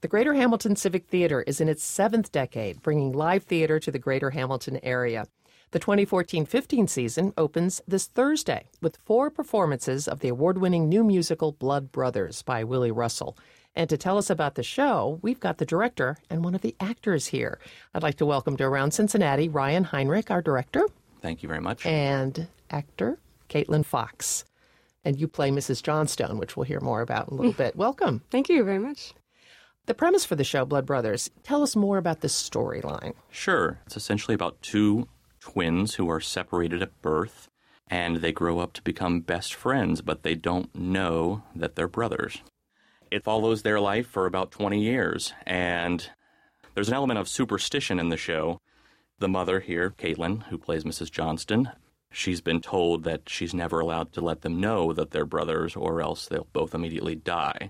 The Greater Hamilton Civic Theater is in its 7th decade, bringing live theater to the Greater Hamilton area. The 2014-15 season opens this Thursday with 4 performances of the award-winning new musical Blood Brothers by Willie Russell. And to tell us about the show, we've got the director and one of the actors here. I'd like to welcome to Around Cincinnati, Ryan Heinrich, our director. Thank you very much. And actor Caitlin Fox. And you play Mrs. Johnstone, which we'll hear more about in a little bit. Welcome. Thank you very much. The premise for the show, Blood Brothers, tell us more about this storyline. Sure. It's essentially about 2 twins who are separated at birth, and they grow up to become best friends, but they don't know that they're brothers. It follows their life for about 20 years, and there's an element of superstition in the show. The mother here, Caitlin, who plays Mrs. Johnston, she's been told that she's never allowed to let them know that they're brothers or else they'll both immediately die.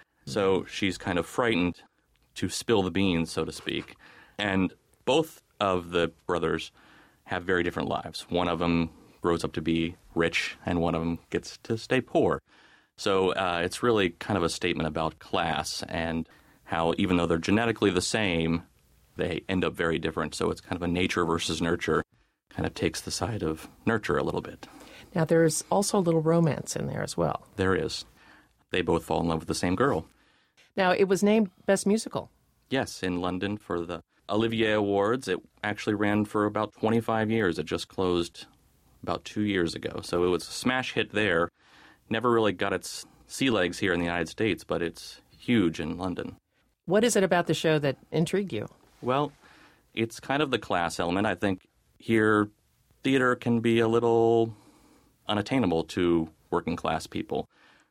So she's kind of frightened to spill the beans, so to speak. And both of the brothers have very different lives. One of them grows up to be rich, and one of them gets to stay poor. So it's really kind of a statement about class and how even though they're genetically the same, they end up very different. So it's kind of a nature versus nurture, kind of takes the side of nurture a little bit. Now, there's also a little romance in there as well. There is. They both fall in love with the same girl. Now, it was named Best Musical. Yes, in London for the Olivier Awards. It actually ran for about 25 years. It just closed about 2 years ago. So it was a smash hit there. Never really got its sea legs here in the United States, but it's huge in London. What is it about the show that intrigued you? Well, it's kind of the class element. I think here theater can be a little unattainable to working class people.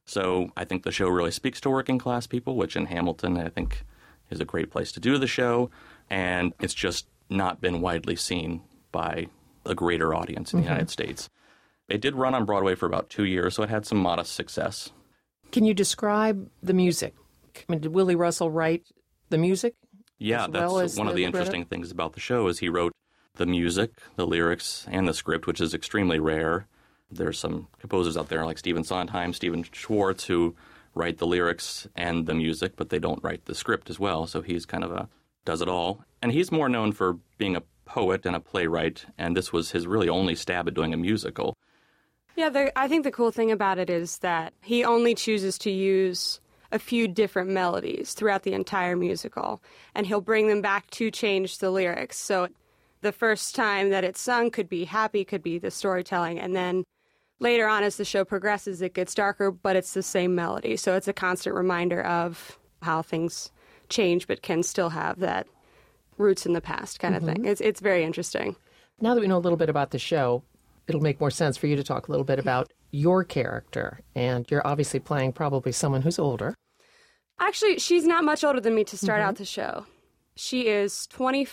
So I think the show really speaks to working class people, which in Hamilton I think is a great place to do the show. And it's just not been widely seen by a greater audience in the United States. It did run on Broadway for about 2 years, so it had some modest success. Can you describe the music? I mean, did Willie Russell write the music? Yeah, that's one of the interesting things about the show is he wrote the music, the lyrics, and the script, which is extremely rare. There's some composers out there like Stephen Sondheim, Stephen Schwartz, who write the lyrics and the music, but they don't write the script as well. So he's kind of does it all. And he's more known for being a poet and a playwright, and this was his really only stab at doing a musical. Yeah, I think the cool thing about it is that he only chooses to use a few different melodies throughout the entire musical, and he'll bring them back to change the lyrics. So the first time that it's sung could be happy, could be the storytelling, and then later on as the show progresses, it gets darker, but it's the same melody. So it's a constant reminder of how things change but can still have that roots in the past kind of thing. It's very interesting. Now that we know a little bit about the show, it'll make more sense for you to talk a little bit about your character. And you're obviously playing probably someone who's older. Actually, she's not much older than me to start out the show. She is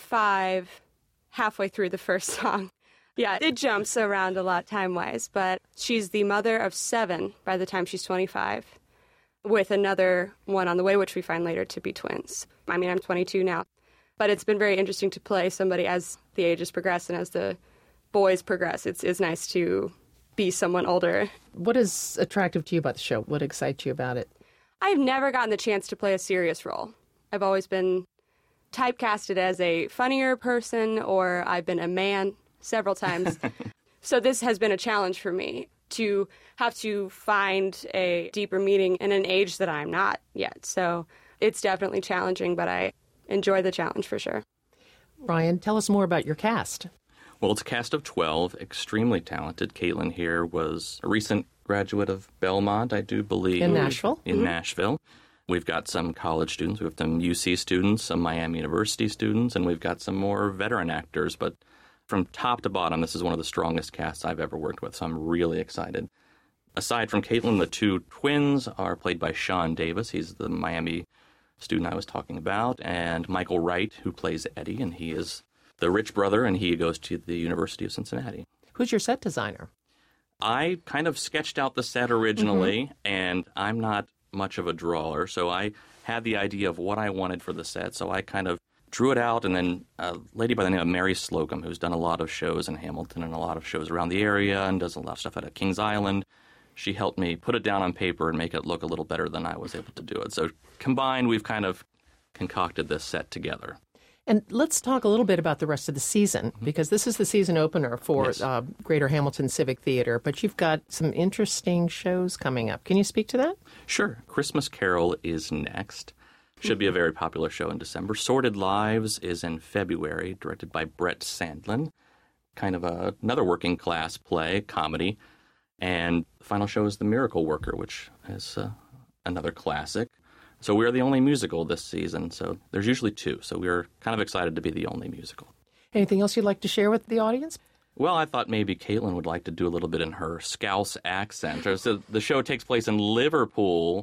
25 halfway through the first song. Yeah, it jumps around a lot time-wise, but she's the mother of 7 by the time she's 25, with another one on the way, which we find later to be twins. I mean, I'm 22 now, but it's been very interesting to play somebody as the ages progress and as the boys progress. It's nice to be someone older. What is attractive to you about the show? What excites you about it? I've never gotten the chance to play a serious role. I've always been typecasted as a funnier person, or I've been a man several times. So this has been a challenge for me to have to find a deeper meaning in an age that I'm not yet. So it's definitely challenging, but I enjoy the challenge for sure. Ryan, tell us more about your cast. Well, it's a cast of 12, extremely talented. Caitlin here was a recent graduate of Belmont, I do believe. In Nashville. In Nashville. We've got some college students. We have some UC students, some Miami University students, and we've got some more veteran actors. But from top to bottom, this is one of the strongest casts I've ever worked with, so I'm really excited. Aside from Caitlin, the 2 twins are played by Sean Davis. He's the Miami student I was talking about, and Michael Wright, who plays Eddie, and he is the rich brother, and he goes to the University of Cincinnati. Who's your set designer? I kind of sketched out the set originally, and I'm not much of a drawer, so I had the idea of what I wanted for the set, so I kind of drew it out, and then a lady by the name of Mary Slocum, who's done a lot of shows in Hamilton and a lot of shows around the area and does a lot of stuff out at Kings Island, she helped me put it down on paper and make it look a little better than I was able to do it. So combined, we've kind of concocted this set together. And let's talk a little bit about the rest of the season, because this is the season opener for Yes. Greater Hamilton Civic Theater, but you've got some interesting shows coming up. Can you speak to that? Sure. Christmas Carol is next. Should be a very popular show in December. Sordid Lives is in February, directed by Brett Sandlin. Kind of another working class play, comedy. And the final show is The Miracle Worker, which is another classic. So we are the only musical this season. So there's usually two. So we're kind of excited to be the only musical. Anything else you'd like to share with the audience? Well, I thought maybe Caitlin would like to do a little bit in her Scouse accent. So the show takes place in Liverpool.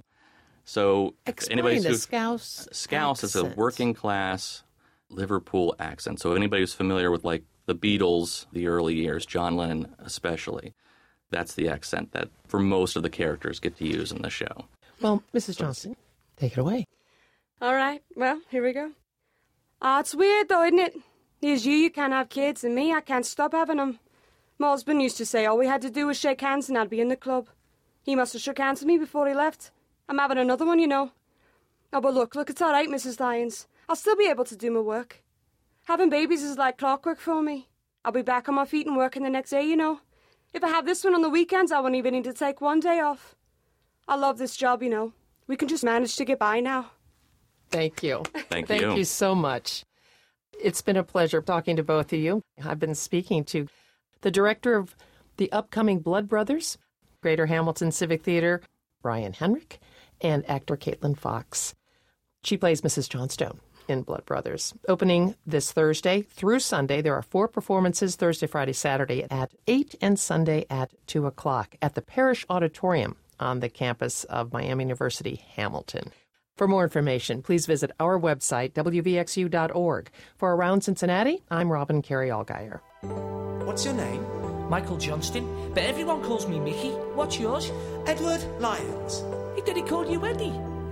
So Explain the Scouse Scouse is a accent. working class Liverpool accent. So if anybody who's familiar with like the Beatles, the early years, John Lennon especially, that's the accent that for most of the characters get to use in the show. Well, Mrs. Johnston, take it away. All right, well, here we go. It's weird though, isn't it? Here's you can't have kids, and me, I can't stop having them. My husband used to say all we had to do was shake hands and I'd be in the club. He must have shook hands with me before he left. I'm having another one, you know. Oh, but look, it's all right, Mrs. Lyons. I'll still be able to do my work. Having babies is like clockwork for me. I'll be back on my feet and working the next day, you know. If I have this one on the weekends, I won't even need to take one day off. I love this job, you know. We can just manage to get by now. Thank you. Thank Thank you. you so much. It's been a pleasure talking to both of you. I've been speaking to the director of the upcoming Blood Brothers, Greater Hamilton Civic Theater, Brian Henrick, and actor Caitlin Fox. She plays Mrs. Johnstone in Blood Brothers. Opening this Thursday through Sunday, there are 4 performances, Thursday, Friday, Saturday at 8 and Sunday at 2 o'clock at the Parish Auditorium on the campus of Miami University, Hamilton. For more information, please visit our website, wvxu.org. For Around Cincinnati, I'm Robin Carey Allgaier. What's your name? Michael Johnston, but everyone calls me Mickey. What's yours? Edward Lyons. He did he call you Eddie?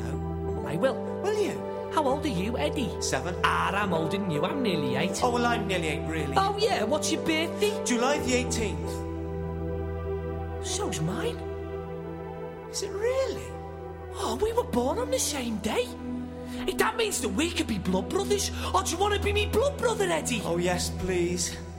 No. I will. Will you? How old are you, Eddie? 7. I'm older than you. I'm nearly 8. Oh, well, I'm nearly 8, really. Oh, yeah. What's your birthday? July the 18th. So's mine. Is it really? Oh, we were born on the same day. That means that we could be blood brothers. Or do you want to be me blood brother, Eddie? Oh, yes, please.